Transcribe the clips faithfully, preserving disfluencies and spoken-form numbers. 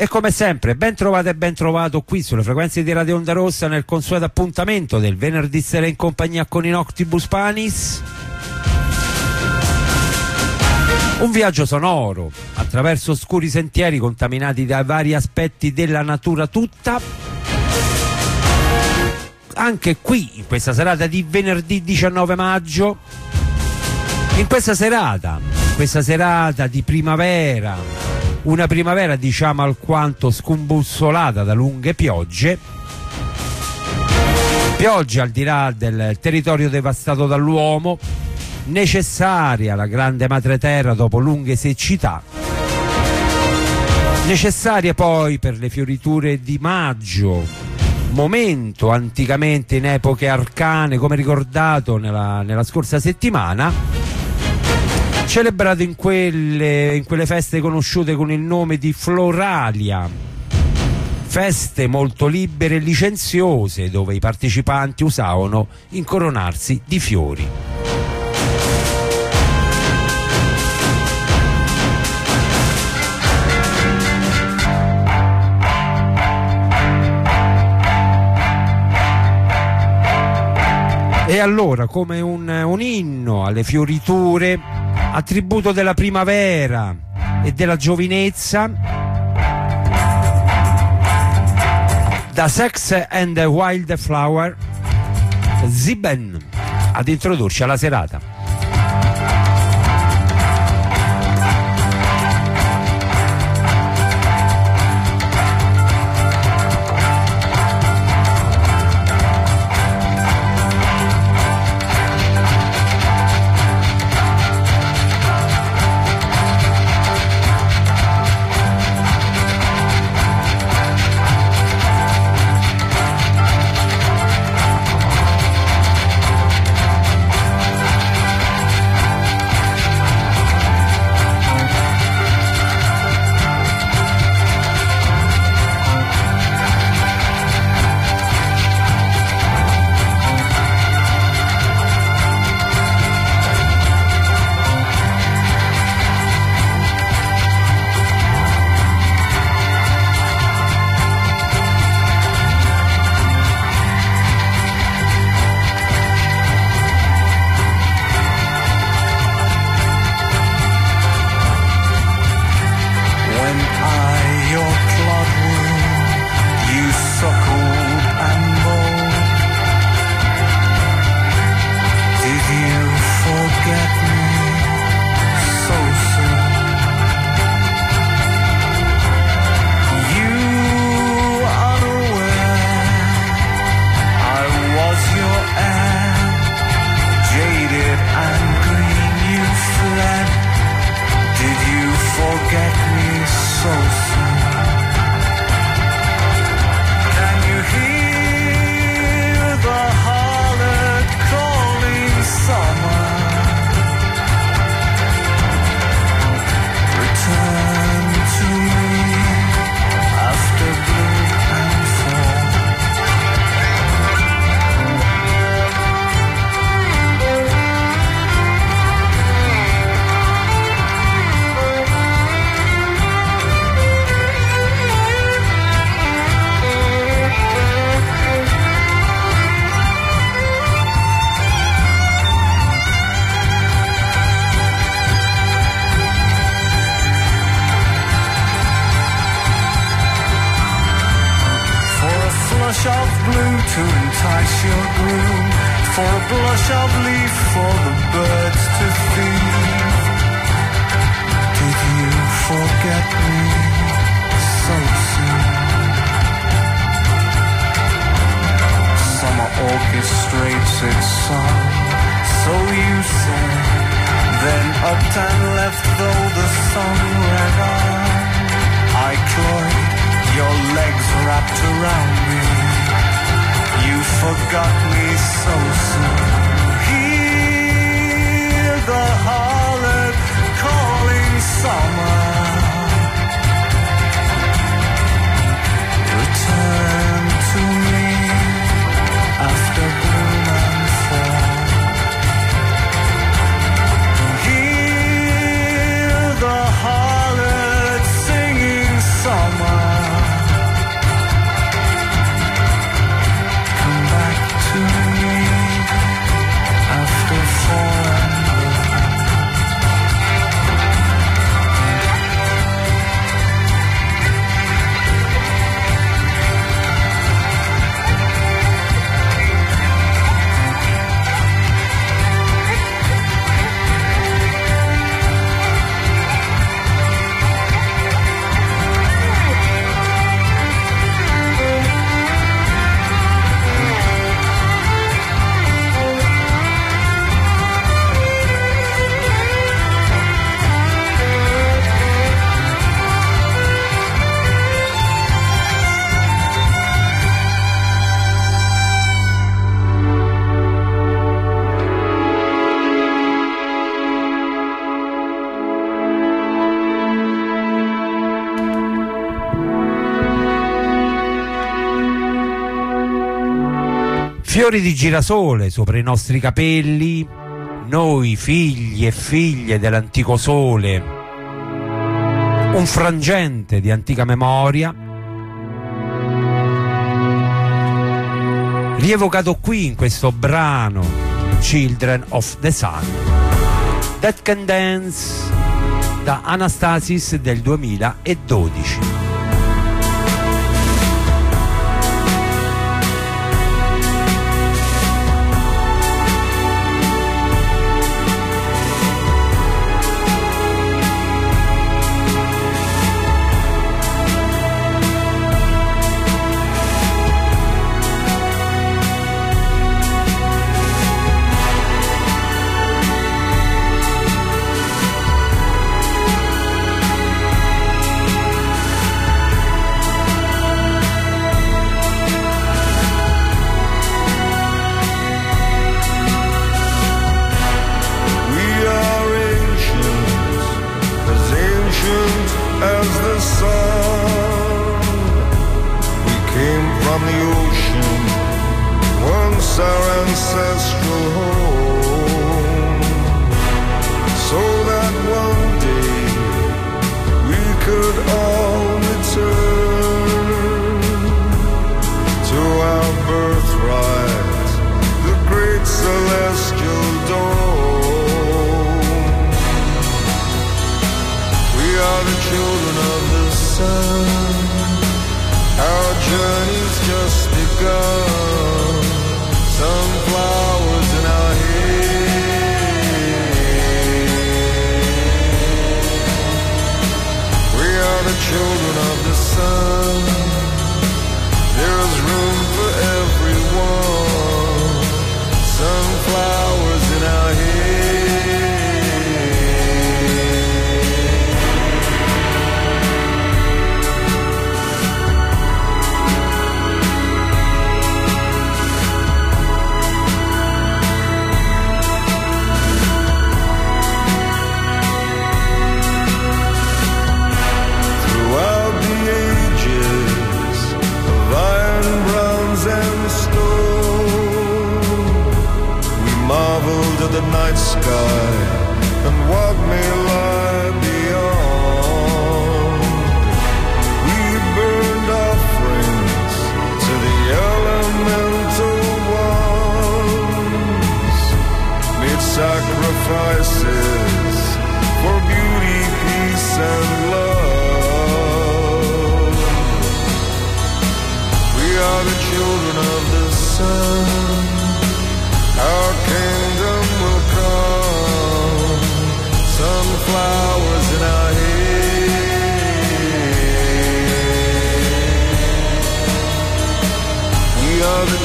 E come sempre, ben trovato e ben trovato qui sulle frequenze di Radio Onda Rossa nel consueto appuntamento del venerdì sera in compagnia con i Noctibus Panis. Un viaggio sonoro attraverso oscuri sentieri contaminati da vari aspetti della natura tutta. Anche qui, in questa serata di venerdì diciannove maggio, in questa serata, in questa serata di primavera, una primavera diciamo alquanto scombussolata da lunghe piogge, piogge al di là del territorio devastato dall'uomo, necessaria la grande madre terra dopo lunghe siccità, necessarie poi per le fioriture di maggio, momento anticamente in epoche arcane, come ricordato nella, nella scorsa settimana, celebrato in quelle, in quelle feste conosciute con il nome di Floralia, feste molto libere e licenziose dove i partecipanti usavano incoronarsi di fiori. E allora, come un, un inno alle fioriture, attributo della primavera e della giovinezza, da Sex and the Wild Flower, Ziben ad introdurci alla serata. Summer Fiori di girasole sopra i nostri capelli, noi figli e figlie dell'antico sole, un frangente di antica memoria, rievocato qui in questo brano Children of the Sun, That Can Dance, da Anastasis del duemiladodici.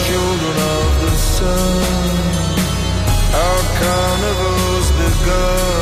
Our carnival's begun.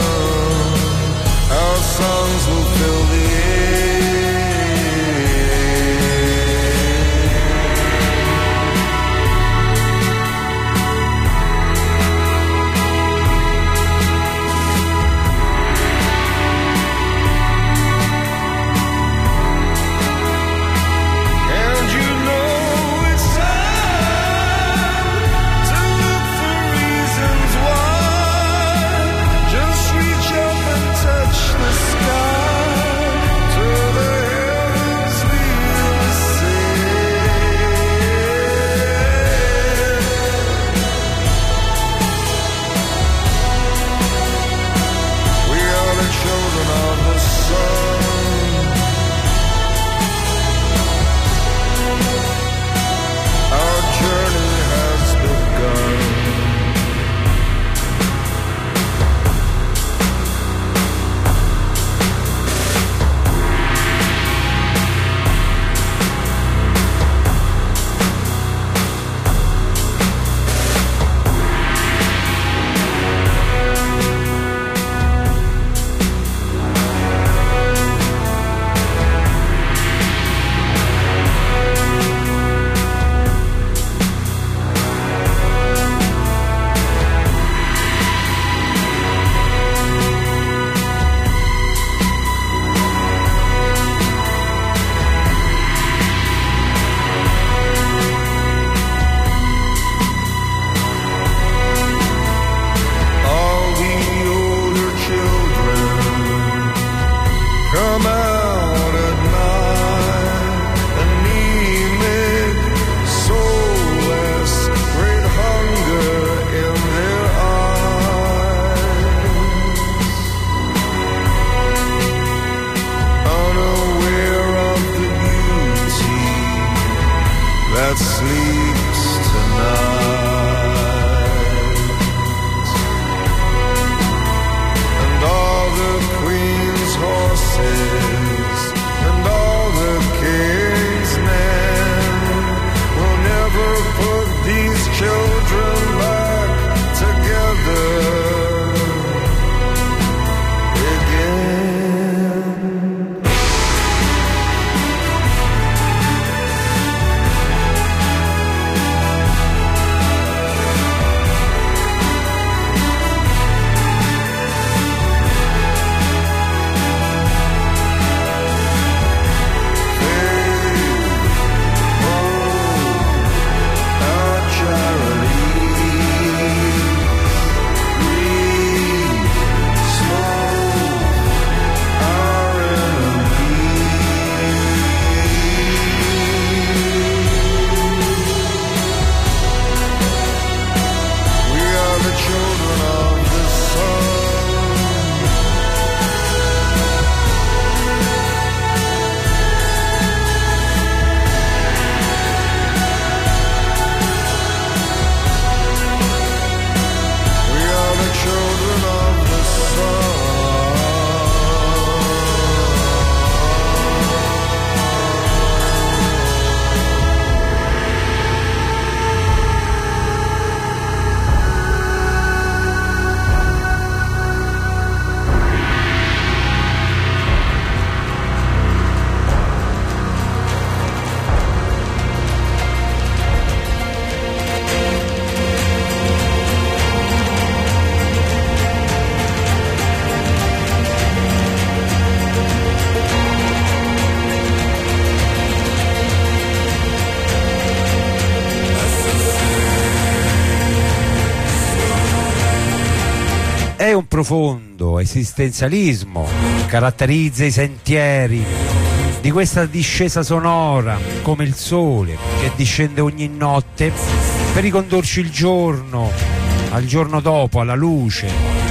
un profondo esistenzialismo caratterizza i sentieri di questa discesa sonora, come il sole che discende ogni notte per ricondurci il giorno al giorno dopo, alla luce.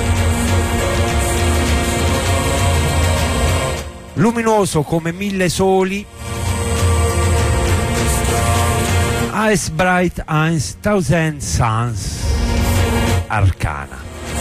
Luminoso come mille soli, as bright as thousand suns, Arcana.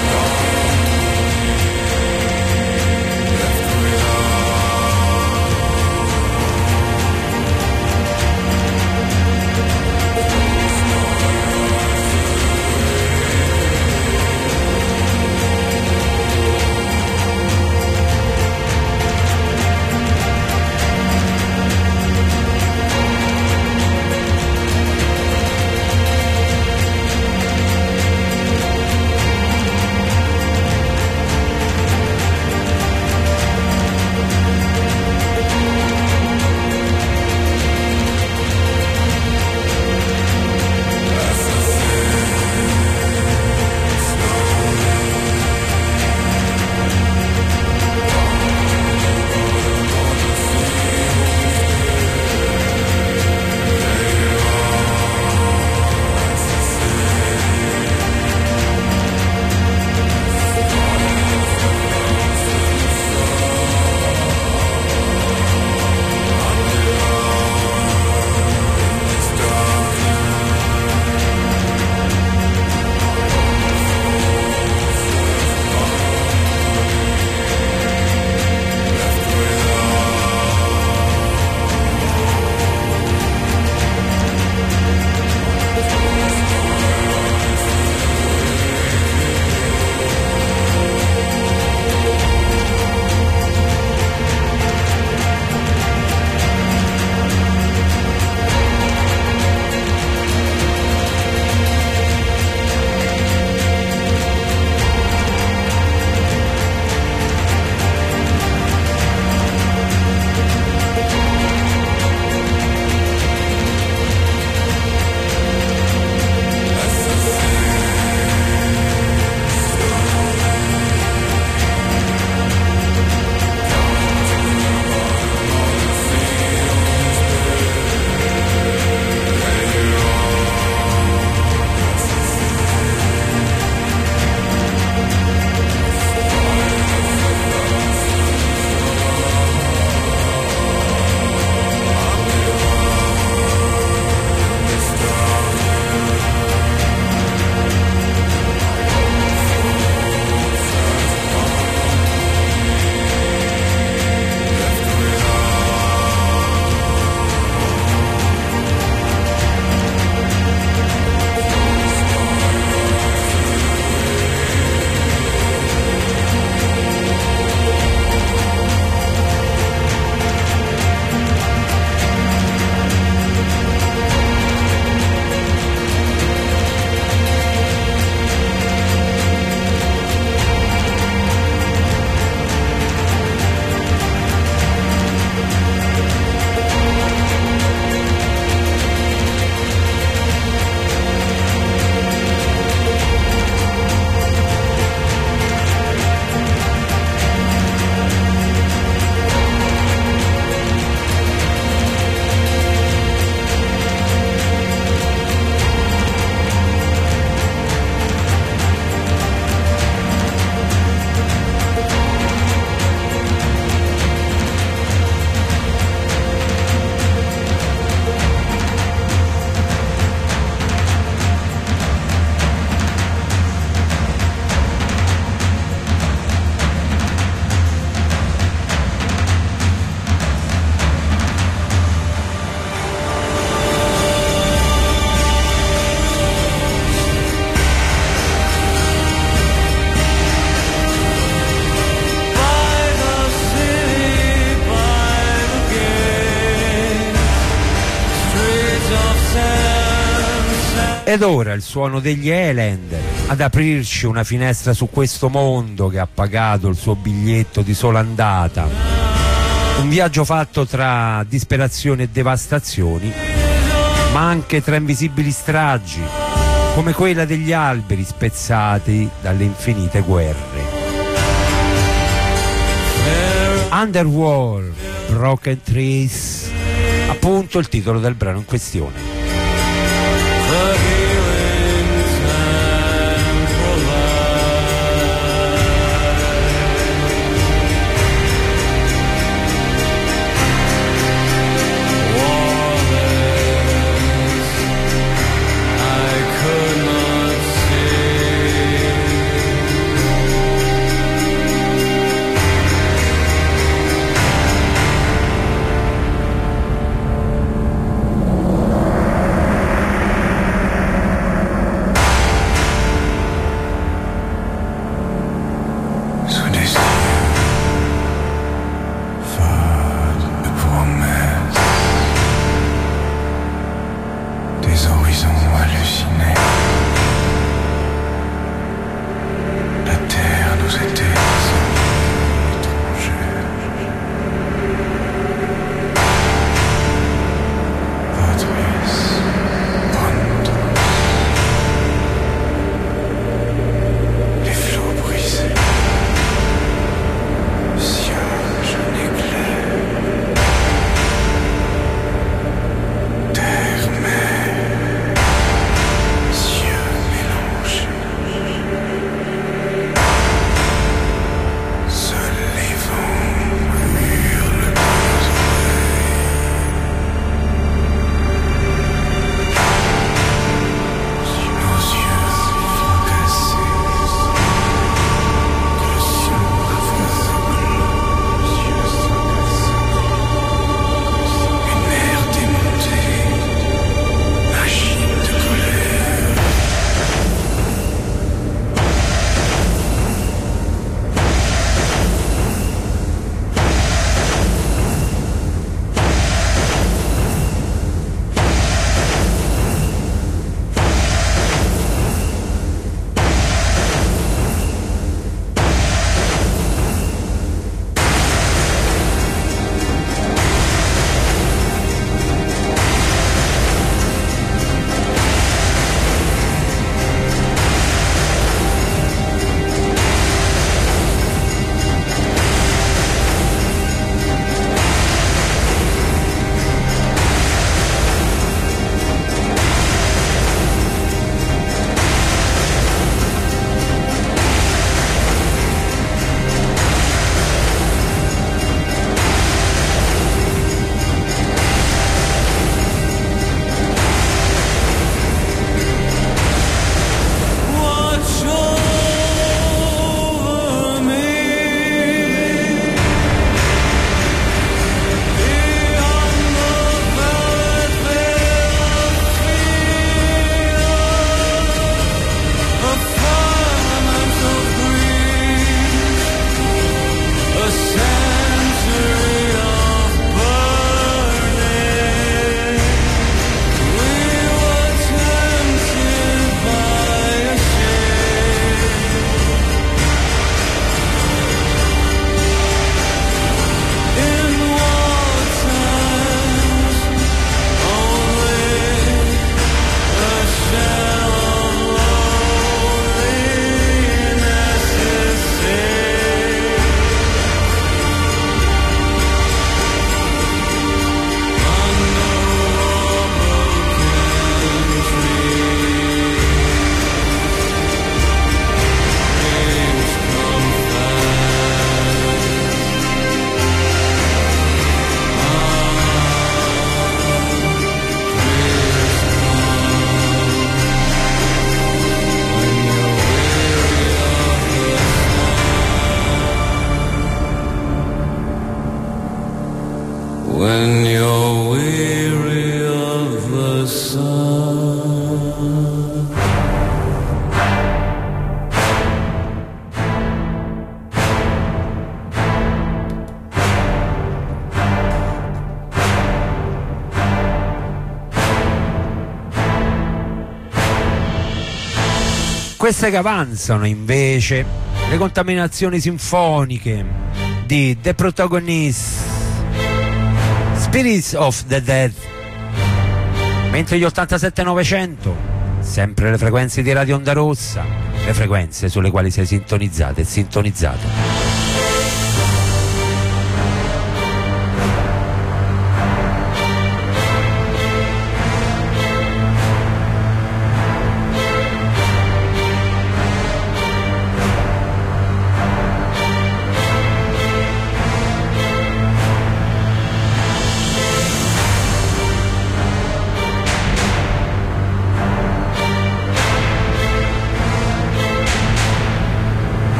Ed ora il suono degli Elend ad aprirci una finestra su questo mondo che ha pagato il suo biglietto di sola andata. Un viaggio fatto tra disperazione e devastazioni, ma anche tra invisibili stragi, come quella degli alberi spezzati dalle infinite guerre. Underworld, Broken Trees, appunto il titolo del brano in questione. when you're weary of the sun. Queste che avanzano invece le contaminazioni sinfoniche di The Protagonist, Spirits of the Dead, mentre gli ottantasette novecento, sempre le frequenze di Radio Onda Rossa, le frequenze sulle quali sei sintonizzate e sintonizzato.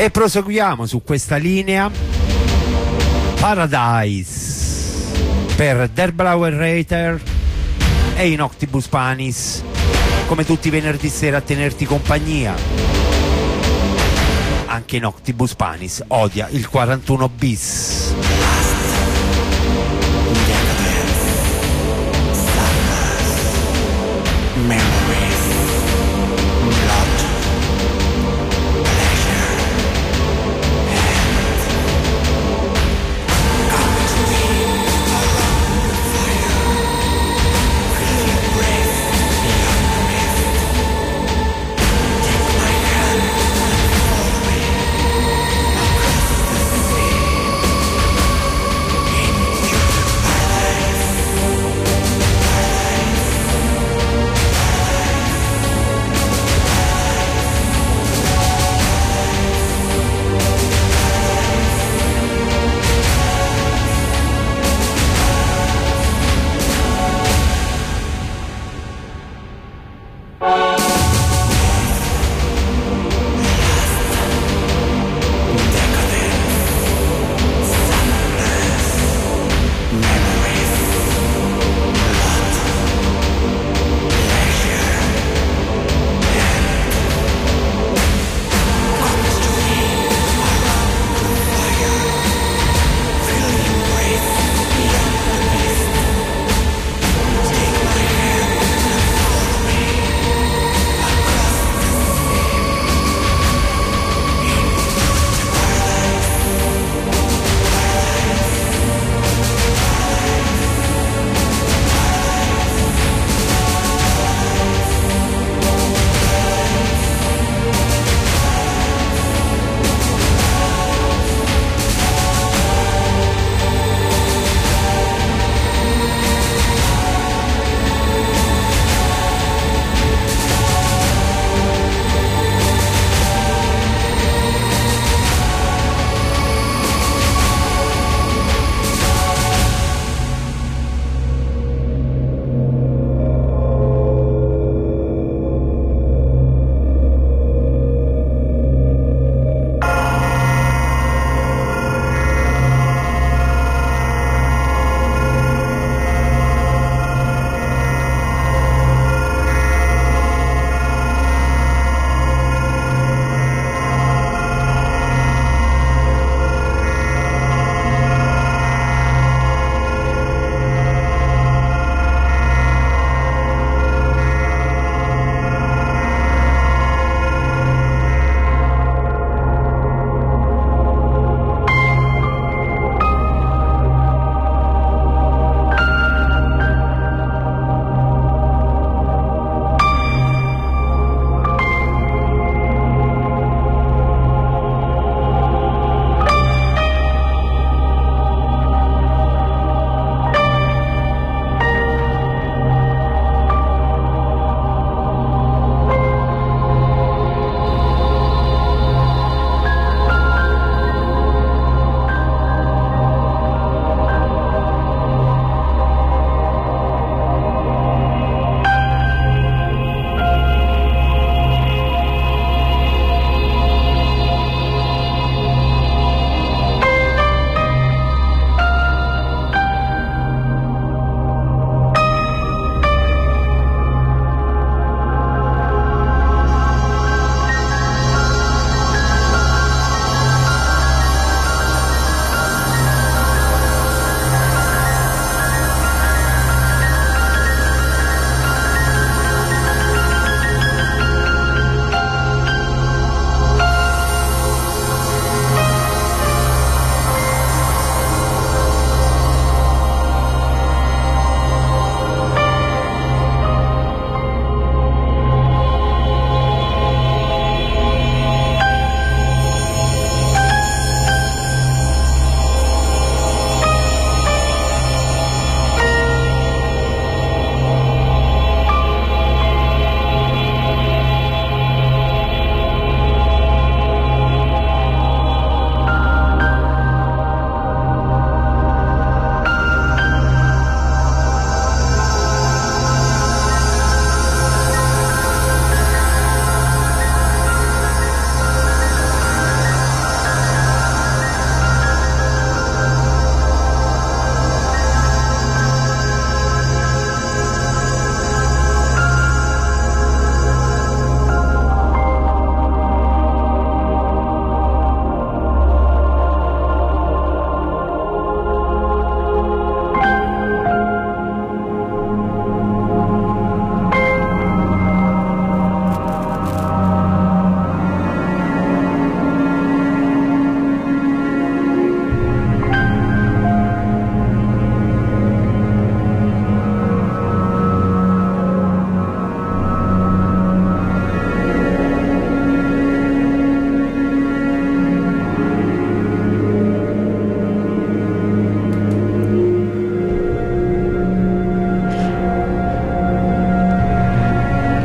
E proseguiamo su questa linea. Paradise per Der Blauer Reiter e in Octibus Panis, come tutti i venerdì sera a tenerti compagnia. Anche in Octibus Panis odia il quarantuno bis.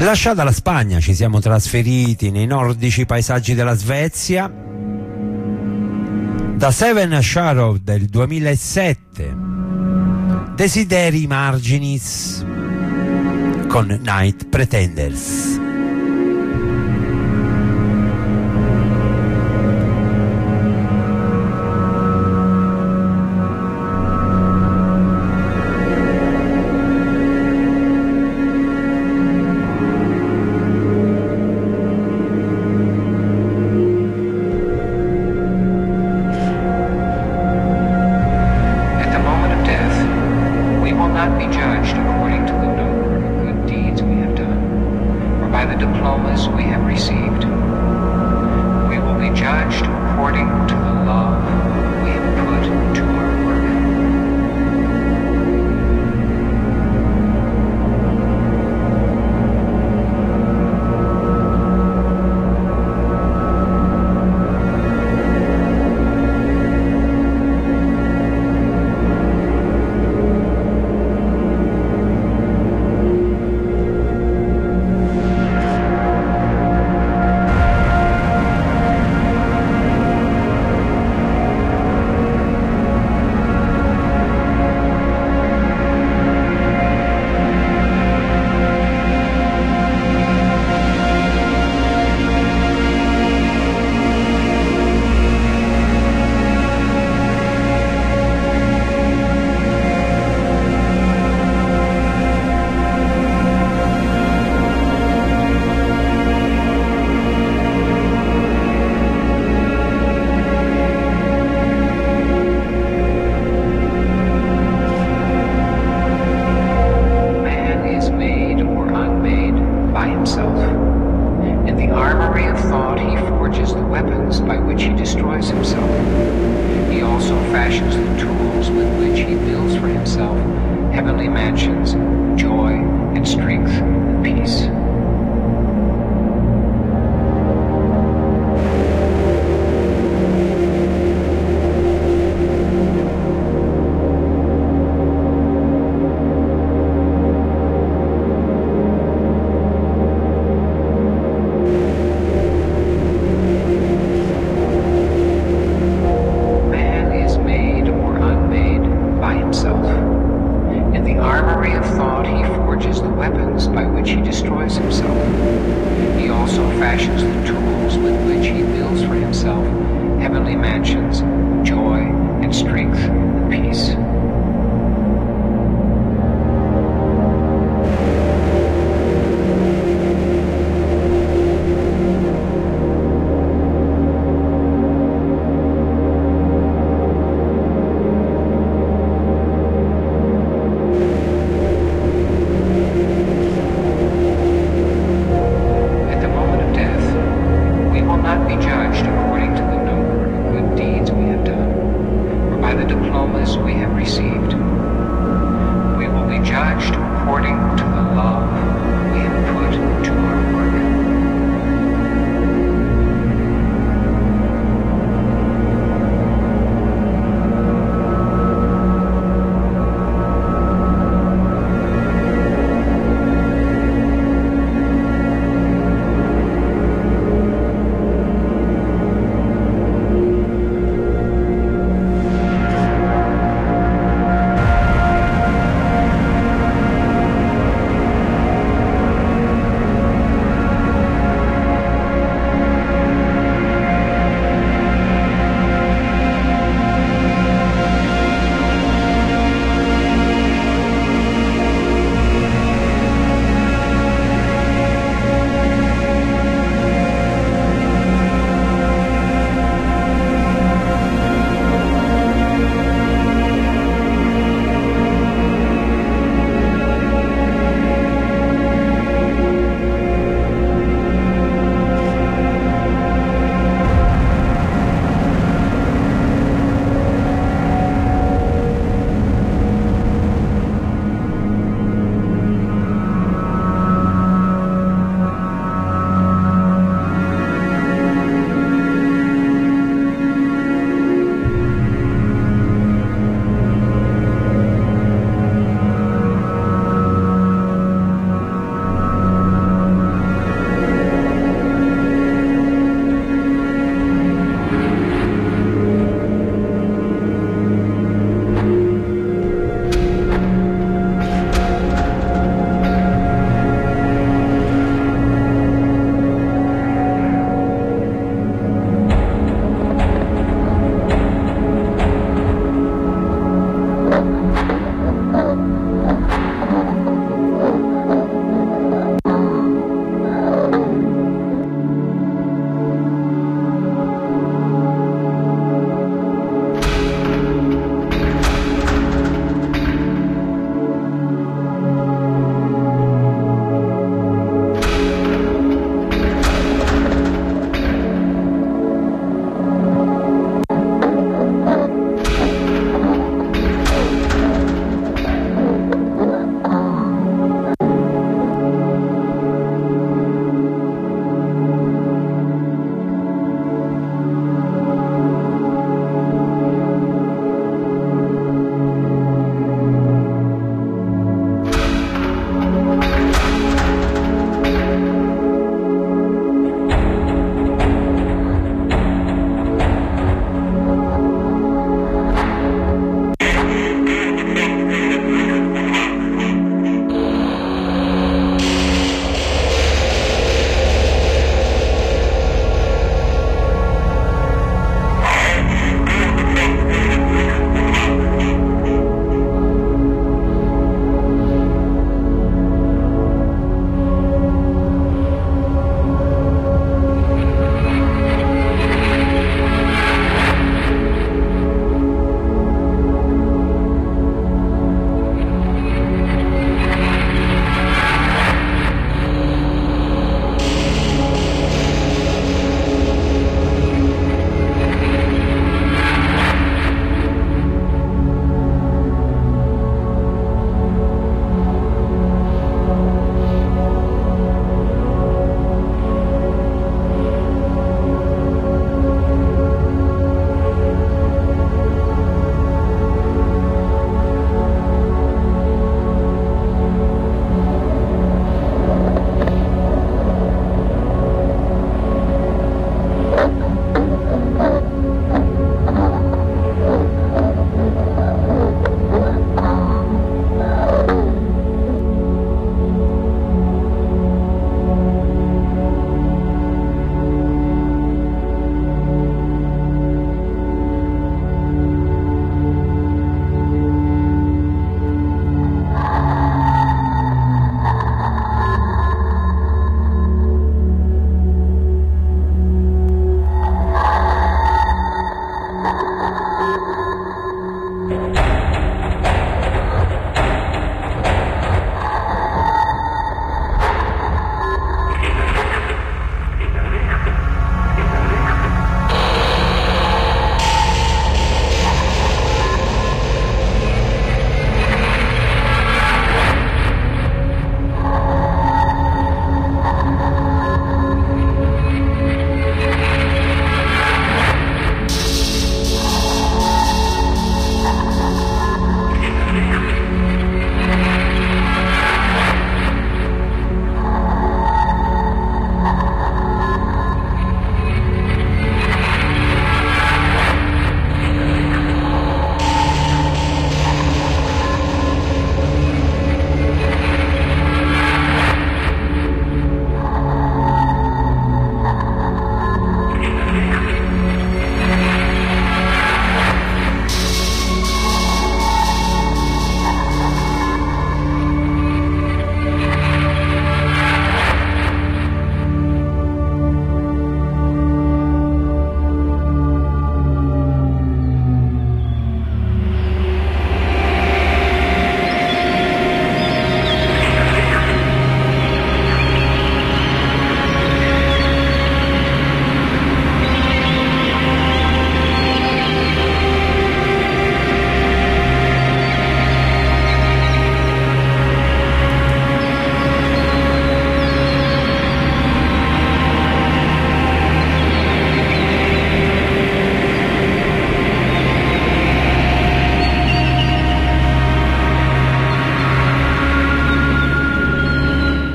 Lasciata la Spagna, ci siamo trasferiti nei nordici paesaggi della Svezia. Da Seven Shadow del duemilasette, Desideri Marginis con Night Pretenders.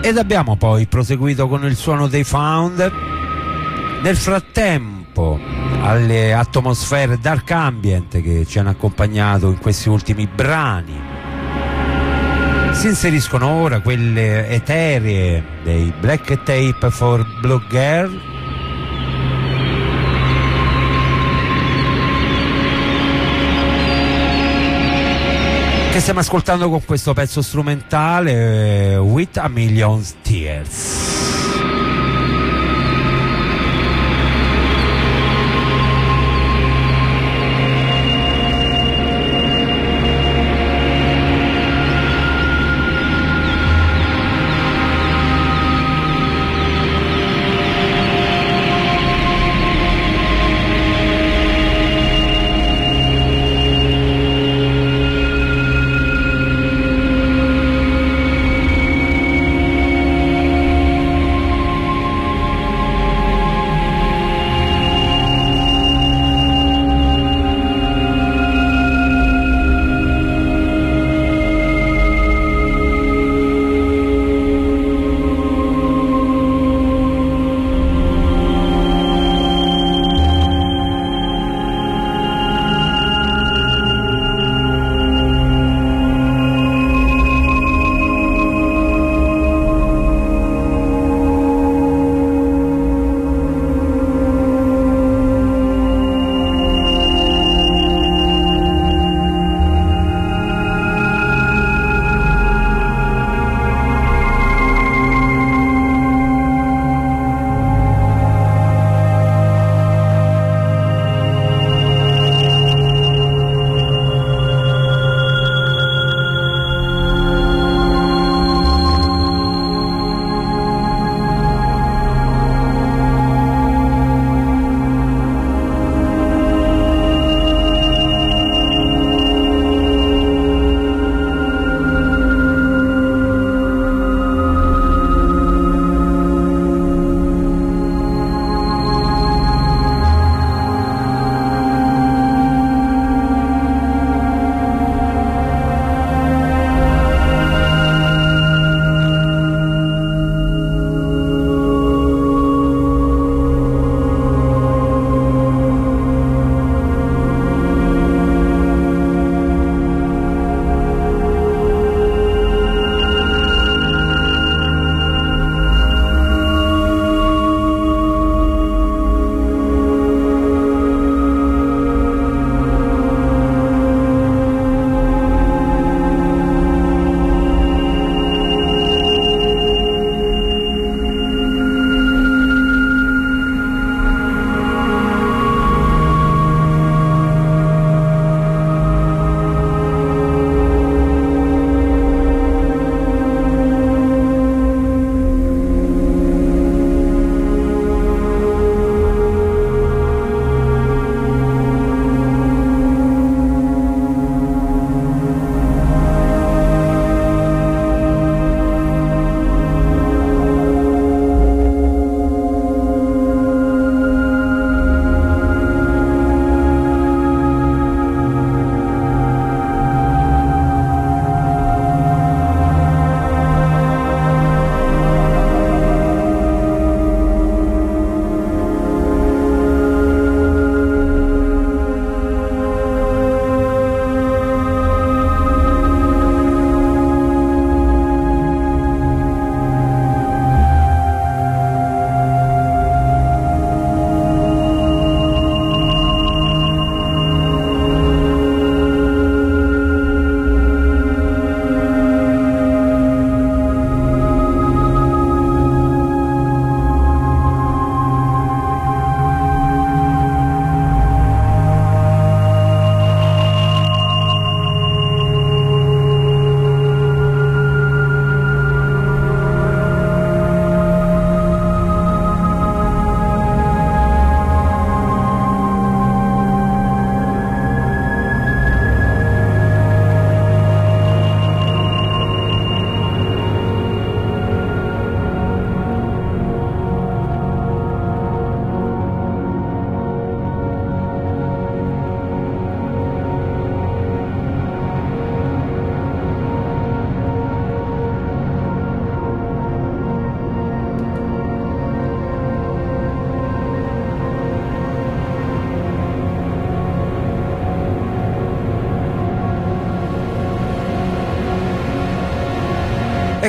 Ed abbiamo poi proseguito con il suono dei Found. Nel frattempo, alle atmosfere dark ambient che ci hanno accompagnato in questi ultimi brani, si inseriscono ora quelle eteree dei Black Tape for Blue Girl, che stiamo ascoltando con questo pezzo strumentale, eh, With a Million Tears.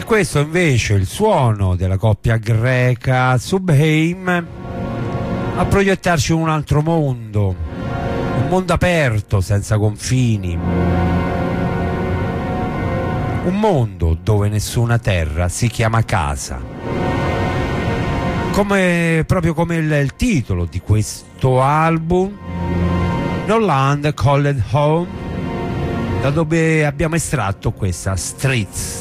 questo invece il suono della coppia greca Subheim a proiettarci in un altro mondo, un mondo aperto senza confini, un mondo dove nessuna terra si chiama casa, come, proprio come il, il titolo di questo album, No Land Called Home, da dove abbiamo estratto questa Streets.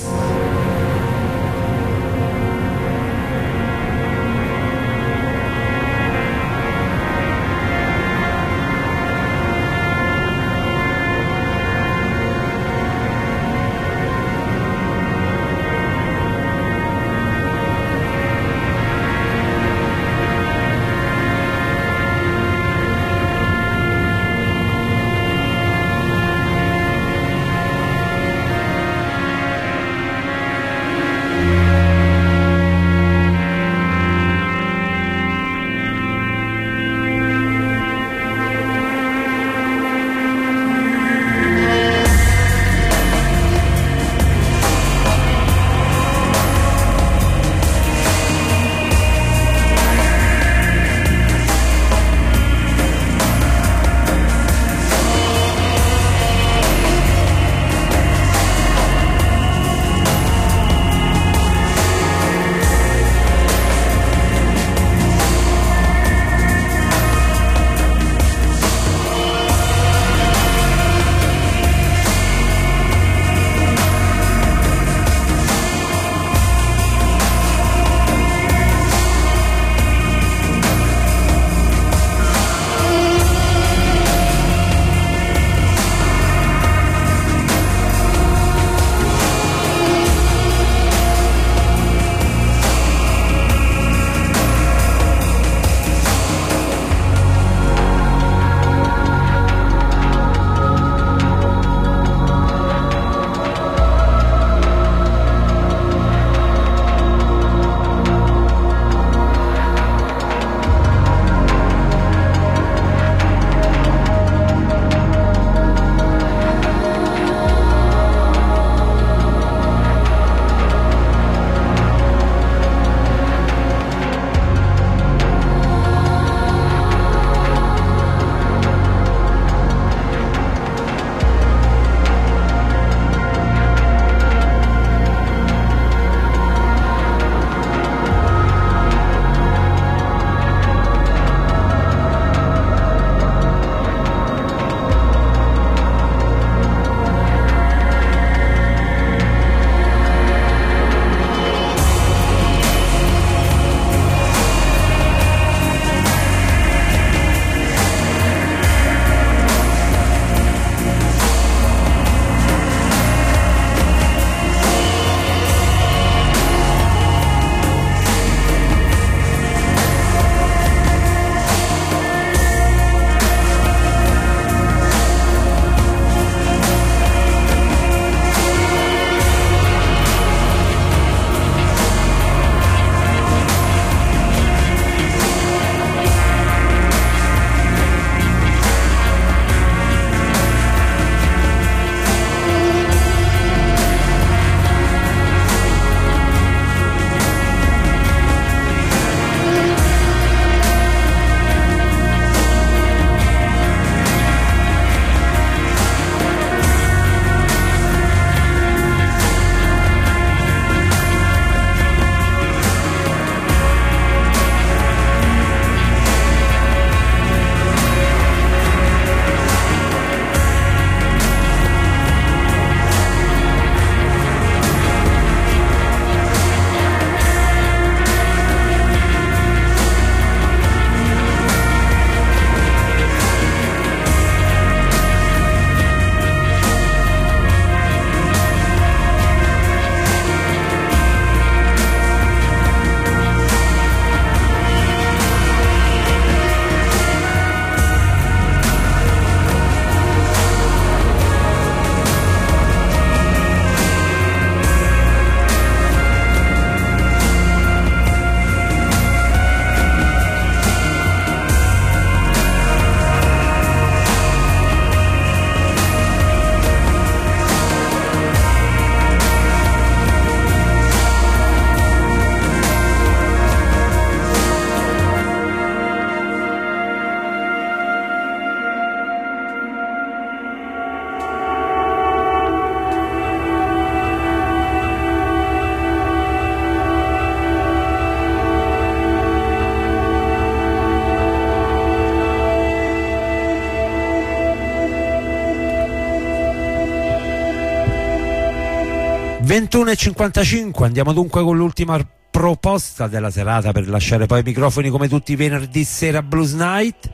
ventuno e cinquantacinque, andiamo dunque con l'ultima proposta della serata per lasciare poi i microfoni come tutti i venerdì sera Blues Night.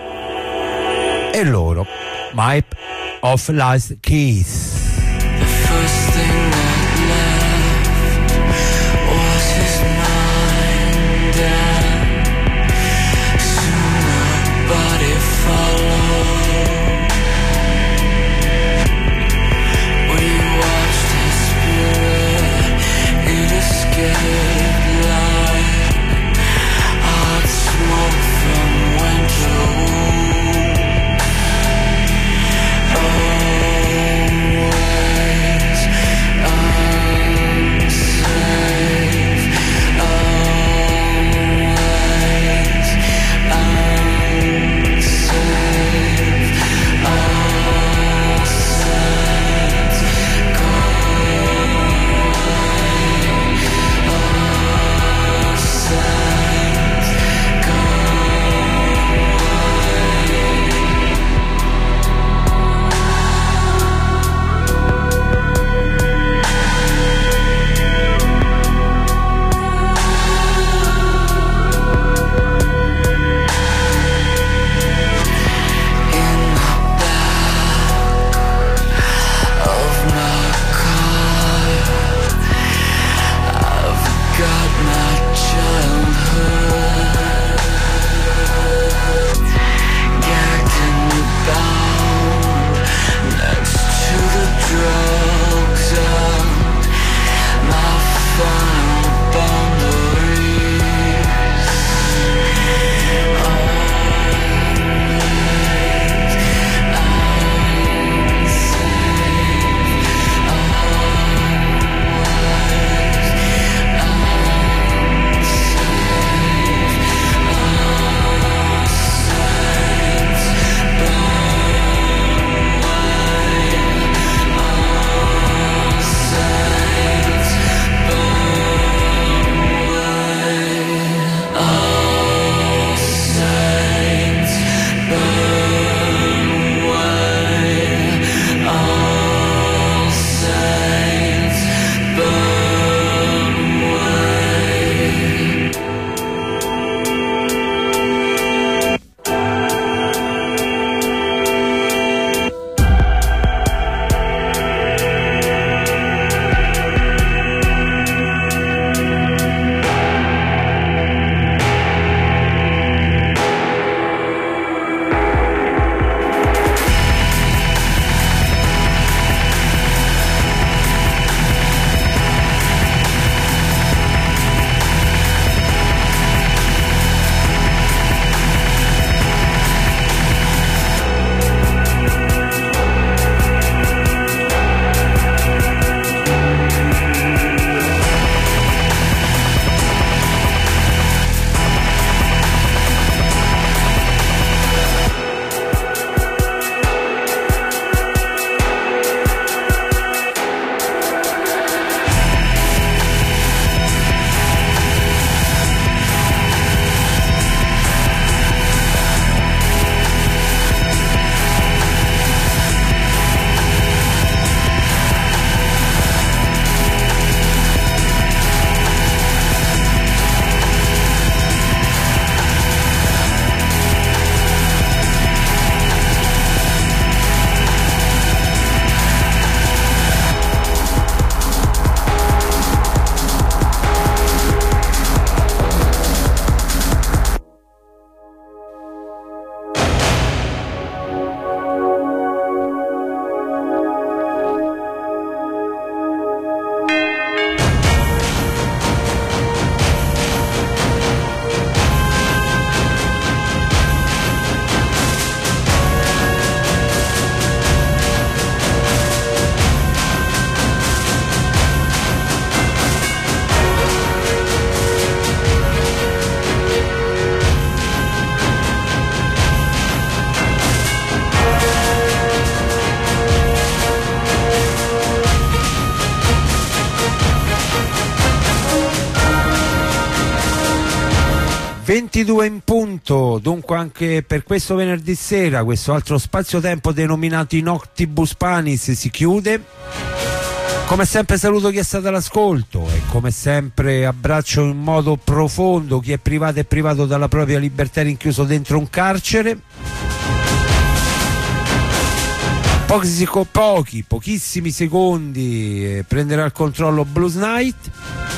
E loro, Map of Last Kiss. The first thing that left was his mind, and soon our body followed. We watched his spirit, it escaped like hot smoke from winter wounds. ventidue in punto, dunque anche per questo venerdì sera questo altro spazio-tempo denominato Inoctibus Panis si chiude. Come sempre saluto chi è stato all'ascolto e come sempre abbraccio in modo profondo chi è privato e privato dalla propria libertà, rinchiuso dentro un carcere. Pochi, pochi pochissimi secondi eh, prenderà il controllo Blues Night.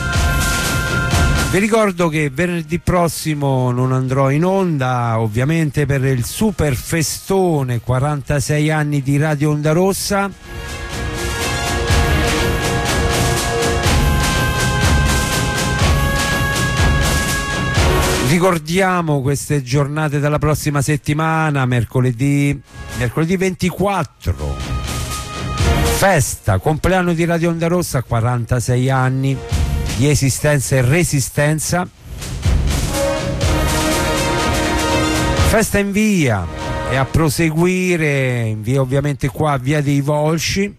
Vi ricordo che venerdì prossimo non andrò in onda, ovviamente, per il super festone quarantasei anni di Radio Onda Rossa. Ricordiamo queste giornate della prossima settimana: mercoledì, mercoledì ventiquattro, festa, compleanno di Radio Onda Rossa, quarantasei anni di esistenza e resistenza. Festa in via e a proseguire in via, ovviamente qua via dei Volsci,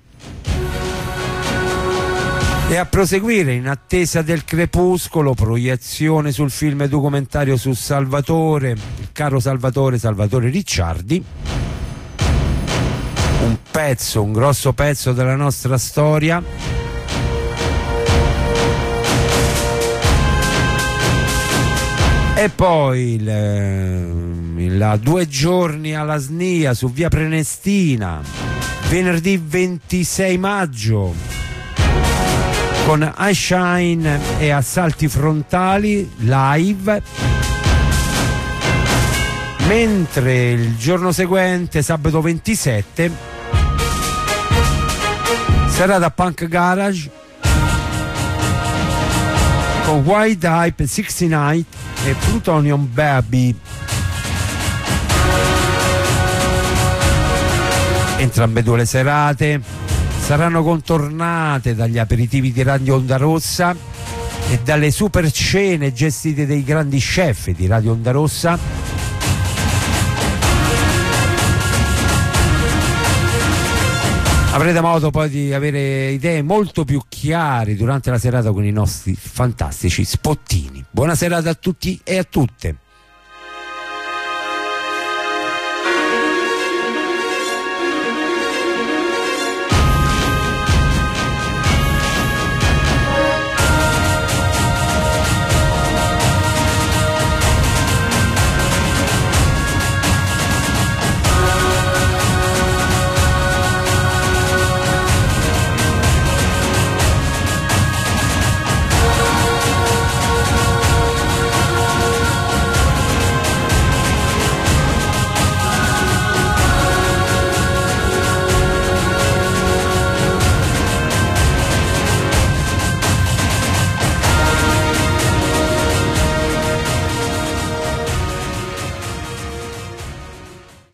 e a proseguire in attesa del crepuscolo, proiezione sul film documentario su Salvatore, il caro Salvatore, Salvatore Ricciardi, un pezzo, un grosso pezzo della nostra storia. E poi il, il, due giorni alla S N I A su via Prenestina, venerdì ventisei maggio, con I Shine e Assalti Frontali live, mentre il giorno seguente, sabato ventisette, serata Punk Garage con White Hype, sessantanove e Plutonium Baby. Entrambe due le serate saranno contornate dagli aperitivi di Radio Onda Rossa e dalle super cene gestite dai grandi chef di Radio Onda Rossa. Avrete modo poi di avere idee molto più chiare durante la serata con i nostri fantastici spottini. Buona serata a tutti e a tutte.